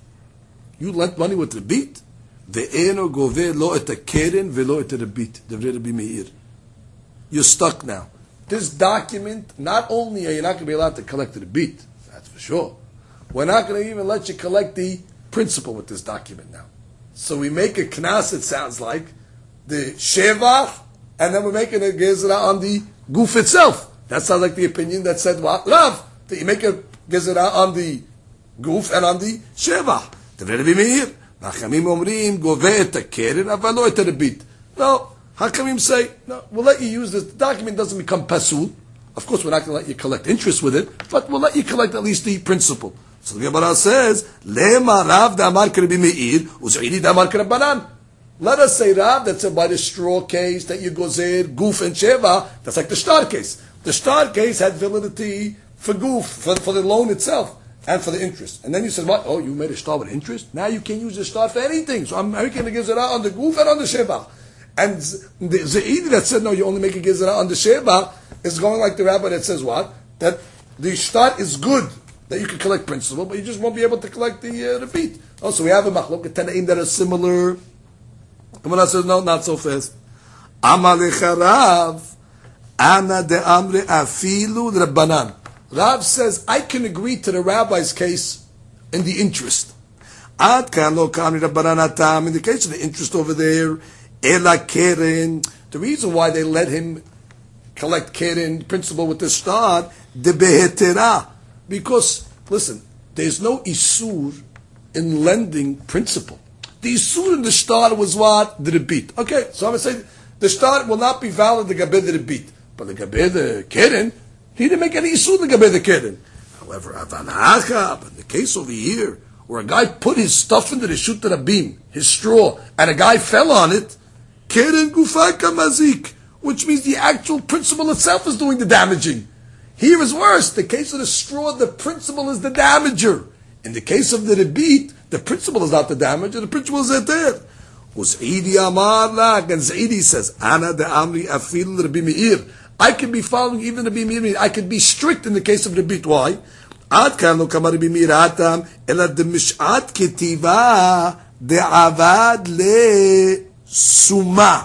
You lent money with rebit? Ve'eno gove lo et keren velo et rebit. Devre Rabbi Meir. You're stuck now. This document, not only are you not going to be allowed to collect the rebit, that's for sure. We're not going to even let you collect the principal with this document now. So we make a knas, it sounds like, the shevach, and then we're making a gezerah on the goof itself. That sounds like the opinion that said what? Rav, that you make a gezerah on the goof and on the shevach. The Rebbe Meir, Nachamim omrim, gove et hakeren, aval lo et rebit. No, Hakamim say, no, we'll let you use this. The document doesn't become pasul. Of course, we're not going to let you collect interest with it, but we'll let you collect at least the principal. So the Gemara says, Lema Rav Damar Rabbi Meir, Uzaidi Damar Rabbanan. Let us say Rav, that said by the straw case that you gozer, goof and sheva, that's like the shtar case. The shtar case had validity for goof, for, for the loan itself, and for the interest. And then you said, what? Oh, you made a shtar with interest? Now you can use the shtar for anything. So I'm making a gezerah on the goof and on the sheva. And the Zaidi that said, no, you only make a gezerah on the sheva, is going like the rabbi that says what? That the shtar is good, that you can collect principal, but you just won't be able to collect the uh, repeat. Oh, so we have a machlok, a tanaim that are similar. Gemara says, no, not so fast. Amalecha Rav, ana de amre afilu rabbanan. Rav says, I can agree to the rabbi's case in the interest. Ad kan lo kamri rabbanan atam, in the case of the interest over there, ela keren. The reason why they let him collect keren principal with the star, de behetera. Because, listen, there's no isur in lending principal. The Isur in the Shtar was what? The Rebit. Okay, so I'm going to say the Shtar will not be valid the Gabeh the Rebit. But the Gabeh the Keren, he didn't make any Isur the Gabeh the Keren. However, Aval Hacha, but in the case over here, where a guy put his stuff into the Shut Rabim, his straw, and a guy fell on it, Keren Gufaka Mazik, which means the actual principle itself is doing the damaging. Here is worse. The case of the straw, the principle is the damager. In the case of the Rebit, the principle is not the damager, the principle is Eter. Uz'idi Amar Lak, and Zaidi says, Ana de Amri Afil Rabbi Meir. I can be following even Rabbi Meir. I can be strict in the case of Rebit. Why? Ad kan lo kamar Rabbi Meir atam, ela de mishat ketiva de avad le suma.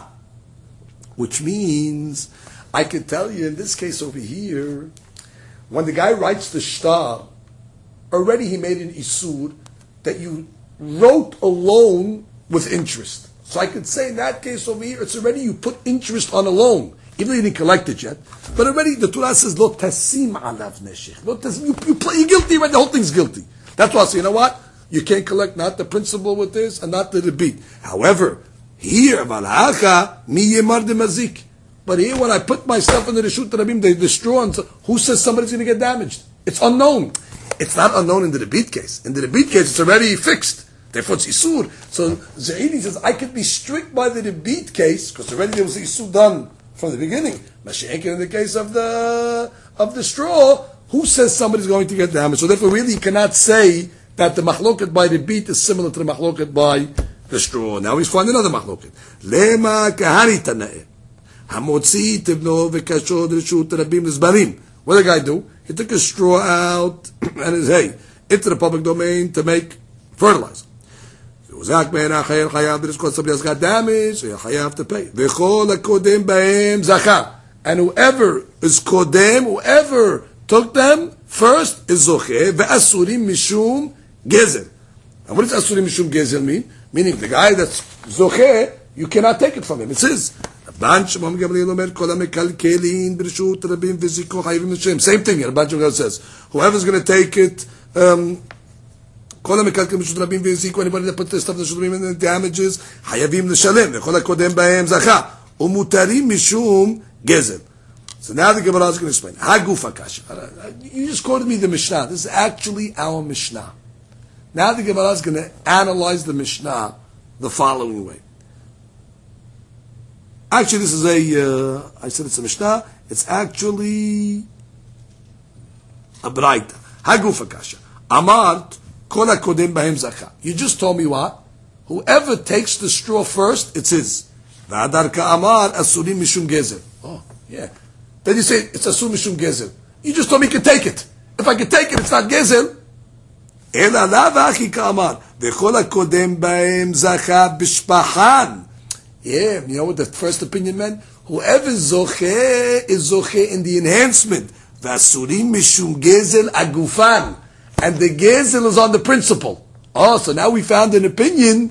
Which means, I can tell you in this case over here, when the guy writes the shtar, already he made an isur that you wrote a loan with interest. So I could say in that case over here, it's already you put interest on a loan, even though you didn't collect it yet. But already the Torah says, Lo tasim alav neshech. Lo tasim, you, you play, you're guilty, right? The whole thing's guilty. That's why I say, you know what? You can't collect not the principal with this and not the rebit. However, here, Valacha, mi yemar de mazik. But here, when I put myself in the Reshut Rabim, they destroy, and so, who says somebody's going to get damaged? It's unknown. It's not unknown in the Rebit case. In the Rebit case, it's already fixed. Therefore, it's Isur. So, Zaidi says, I can be strict by the Rebit case, because already there was Isur done from the beginning. Mashiach, in the case of the of the straw, who says somebody's going to get damaged? So, therefore, really, you cannot say that the Mahloket by Rebit is similar to the Mahloket by the straw. Now, he's finding another Mahloket. Lema kahari tana'eh. Hamotzi tibno v'kashod reshut rabim nizbarim. What did the guy do? He took a straw out and his hay into the public domain to make fertilizer. Somebody else got damaged, so you have to pay. And whoever is kodem, whoever took them first is zoche. Ve'asurim mishum gezel. And what does asurim mishum gezel mean? Meaning the guy that's zoche, you cannot take it from him. It says. Same thing here. Rabban Shimon says, whoever's going to take it, um, anybody that put the stuff in the Shut Rabim and damages, hayavim l'shalem. So now the Gemara is going to explain. Hagufa kasha. You just quoted me the Mishnah. This is actually our Mishnah. Now the Gemara is going to analyze the Mishnah the following way. Actually, this is a, uh, I said it's a Mishnah, it's actually a Braita. Hagufa kasha. Amart, kol hakodem bahem zakah. You just told me what? Whoever takes the straw first, it's his. V'adar ka'amar, asurim mishum gezel. Oh, yeah. Then you say, it's asur mishum gezel. You just told me you can take it. If I can take it, it's not gezel. Ela la v'achi ka'amar. V'chol hakodem bahem zakah b'shpahan. Yeah, you know what the first opinion meant? Whoever zoche is zoche in the enhancement. Vasurim mishum gezel agufan. And the gezel is on the principle. Oh, so now we found an opinion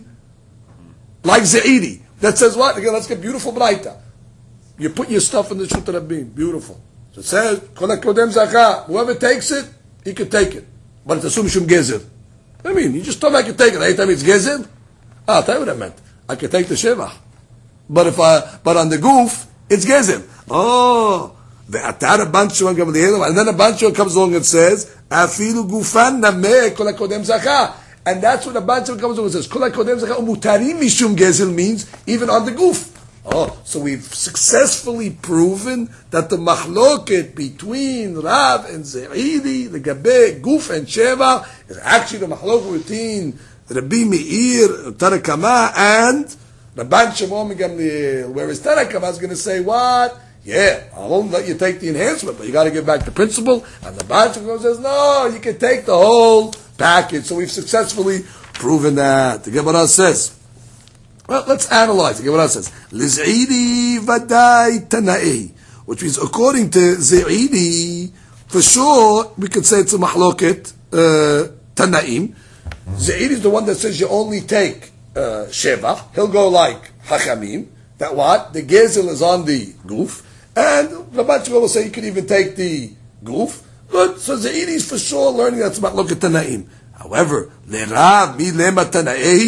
like Zaidi that says what? Again, let's get beautiful braita. You put your stuff in the Shut Rabim. Beautiful. So it says, Kol hakodem zakah. Whoever takes it, he can take it. But it's asur mishum gezel. I mean, you just told me I can take it. I tell me it's gezel? Ah, I'll tell you what I meant. I can take the shevach. But if I, but on the goof, it's gezel. Oh, the atar Rabban Shimon Gamliel, and then Rabban Shimon comes along and says, "Afilu gufan nameh kol hakodem zakah," and that's what Rabban Shimon comes along and says, "Kol hakodem zakah umutarim mishum gezel" means even on the goof. Oh, so we've successfully proven that the machloket between Rav and Zaidi, the Gabe, Guf and Sheva, is actually the machloket between Rabbi Meir, Tarakama, and Rabban Shimon Gamliel, whereas Tarakama is going to say what? Yeah, I won't let you take the enhancement, but you got to get back the principle. And the Rabban Shimon says, no, you can take the whole package. So we've successfully proven that. The Gemara says, well, let's analyze. The Gemara says, L'Zaidi vadai tanai, which means according to Zaidi, for sure we could say it's a mahloket uh, tanaim. Zaidi is the one that says you only take Uh, Sheva, he'll go like Hachamim, that what? The Gezel is on the goof, and Rabban Shimon will say you could even take the goof. Good, so Zaidi is for sure learning that's about look at Tanaim. However, L'Rav mi lema Tanai,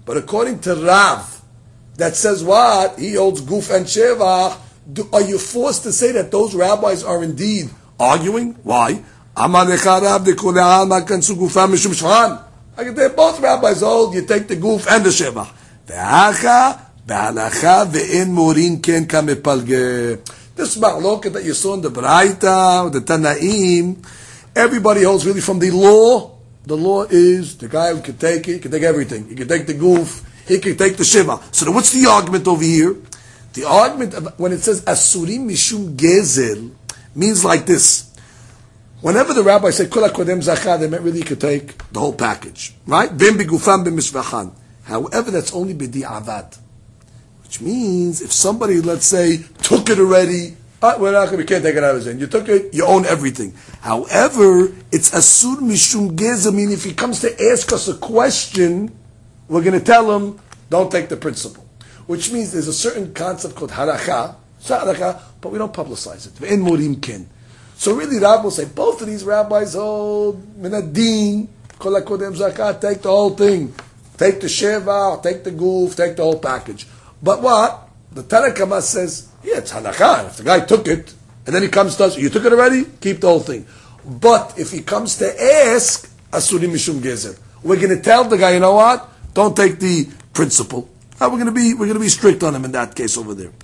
But according to Rav, that says what? He holds guf and shevach. Do, are you forced to say that those rabbis are indeed arguing? Why? Amar lecha Rav de kol ha'alma kansu gufam mishum shvan. I can tell both rabbis hold, you take the guf and the shevach. Ve'acha be'halacha ve'en morin ken kamepalge. This machloket that you saw in the Braita, the Tanaim, everybody holds really from the law. The law is the guy who can take it, he can take everything. He can take the guf, he can take the sheva. So what's the argument over here? The argument of, when it says asurim mishum gezel means like this. Whenever the rabbi said kol hakodem zachah, they meant really you could take the whole package, right? Bim bigufam bim mishvachan. However, that's only b'di'avad, which means if somebody, let's say, took it already, uh, we're not going, we can't take it out of his hand. You took it, you own everything. However, it's asur mishum gezel, meaning if he comes to ask us a question, we're going to tell him, don't take the principle. Which means there's a certain concept called halacha, but we don't publicize it. Ve'en morim ken. So really, Rav will say, both of these rabbis hold minadin, kol hakodem zakat, take the whole thing. Take the sheva, take the guf, take the whole package. But what? The Tanna Kama says, yeah, it's halakha. If the guy took it, and then he comes to us, you took it already? Keep the whole thing. But if he comes to ask, asurim mishum gezer, we're going to tell the guy, you know what? Don't take the principle. Uh, we're going to be we're going to be strict on him in that case over there.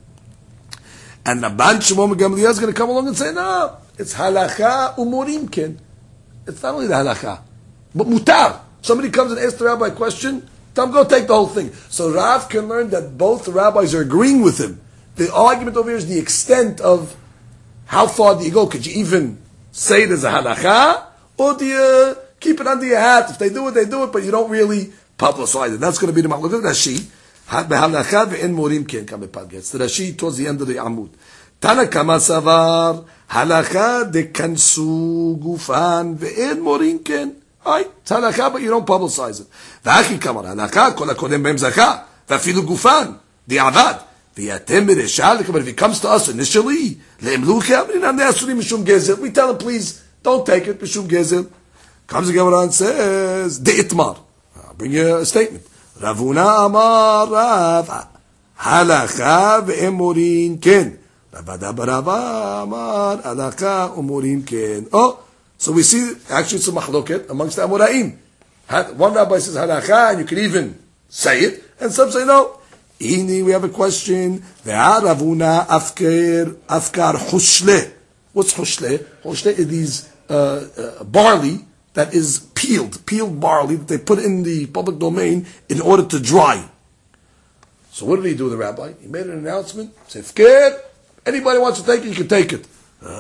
And Rabban Shimon Gamliel is going to come along and say, no, it's halakha umurim ken. It's not only the halakha, but mutar. Somebody comes and asks the rabbi a question, tell him go take the whole thing. So Rav can learn that both the rabbis are agreeing with him. The argument over here is the extent of how far do you go? Could you even say there's a halakha, or do you keep it under your hat? If they do it, they do it, but you don't really publicize it. That's going to be the machloket of Rashi. Behalakha ve'en morim ken kamepalge. It's the Rashi towards the end of the Amud. Tana Kama savar halakha de kansu gufan ve'en morim ken. Right? It's halakha, but you don't publicize it. V'achi kamar halakha kol hakodem be'em zakah v'afilu gufan di'avad v'yatem b'reshal. But if he comes to us initially, le'emlu ke'amrin an de'asurim mishum gezel, we tell him, please don't take it mishum gezel. Comes the Gemara and says de'itmar. I'll bring you a statement. Ravuna amar Rav halakha ve'em morin ken. Ravada barava amar halakha umorin ken. Oh, so we see actually it's a machloket amongst the Amoraim. One rabbi says halakha, and you can even say it, and some say no. Ini, we have a question. Ve'aravuna afkar afkar hushle. What's hushle? Hushle is these uh, uh, barley that is peeled, peeled barley that they put in the public domain in order to dry. So what did he do, the rabbi? He made an announcement. Said, "Fkir, anybody wants to take it, you can take it."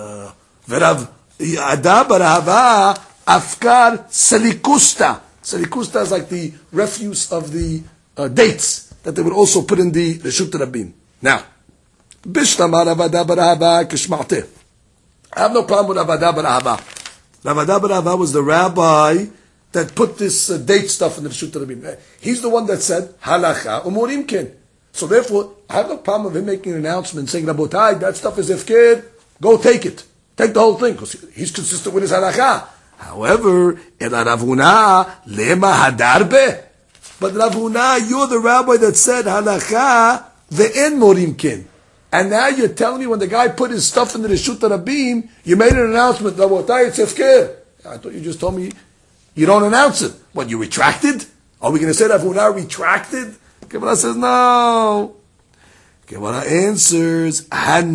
Verav Ada barahava afkar selikusta. Selikusta is like the refuse of the uh, dates that they would also put in the Reshut Rabim. Now, Bishtamar avada barahava kishma'teh. I have no problem with avada barahava. Ravada barahava was the rabbi that put this uh, date stuff in the Reshut Rabim. He's the one that said halakha umurim ken. So therefore, I have no problem with him making an announcement saying, Rabotai, that stuff is ifkir, go take it. Take the whole thing, because he's consistent with his halakha. However, ela Ravuna lema hadarbe. But Ravuna, you're the rabbi that said halakha ve'en morim ken. And now you're telling me when the guy put his stuff in the Reshut Rabim, you made an announcement, Rabotai, it's ifkir. I thought you just told me you don't announce it. What, you retracted? Are we going to say Ravuna retracted? Gemara says no. Gemara answers,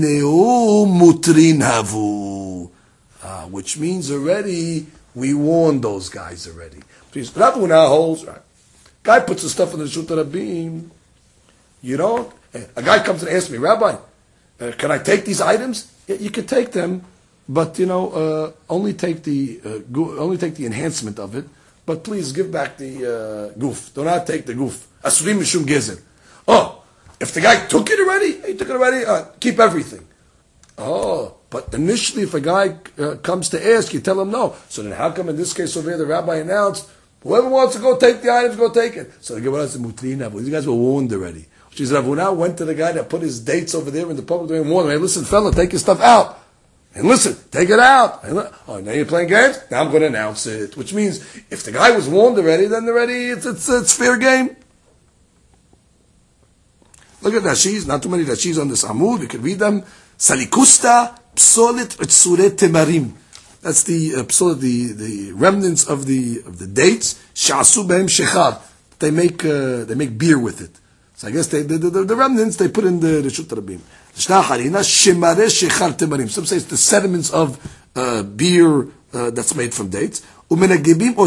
Haneu mutrin havu. Ah, which means already, we warned those guys already. Please, Ravuna holds, right. Guy puts the stuff in the Reshut Rabim. You don't. A guy comes and asks me, Rabbi, uh, can I take these items? Yeah, you can take them, but you know, uh, only take the uh, go- only take the enhancement of it. But please give back the uh, goof. Do not take the goof. Asurim mishum gezer. Oh, if the guy took it already, he took it already. Uh, keep everything. Oh, but initially, if a guy uh, comes to ask, you tell him no. So then, how come in this case over here, the rabbi announced, whoever wants to go take the items, go take it. So the Gemara says, "Mutrina." These guys were warned already. She's Ravuna went to the guy that put his dates over there in the public domain and warned him, hey, listen, fella, take your stuff out. And listen, take it out. And look, oh, now you're playing games? Now I'm going to announce it. Which means, if the guy was warned already, then already it's, it's, it's fair game. Look at Rashis, not too many Rashis on this Amud, we could read them. Salikusta psolet tzure temarim. That's the uh, psolet, the, the remnants of the of the dates. Sha'asu behem shechar. They make uh, they make beer with it. So I guess they, the, the, the remnants they put in the Reshut Rabim. Some say it's the sediments of uh, beer uh, that's made from dates. Uh, they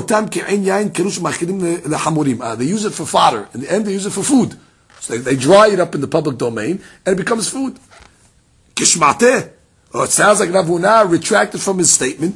use it for fodder. In the end, they use it for food. So they, they dry it up in the public domain, and it becomes food. Kishmateh. Oh, it sounds like Rav Huna retracted from his statement.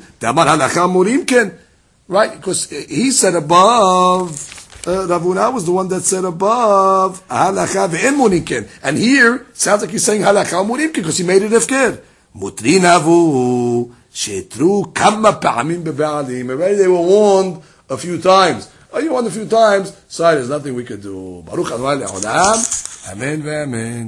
Right? Because he said above. Uh, Rav Huna was the one that said above halakha ve'en munikin, and here sounds like he's saying halakha munikin because he made it hefker. Mutrinavu shetru kama pa'amim beba'alim. Already they were warned a few times. Oh, you warned a few times. Sorry, there's nothing we could do. Baruch Adonai le'olam. Amen ve'amen.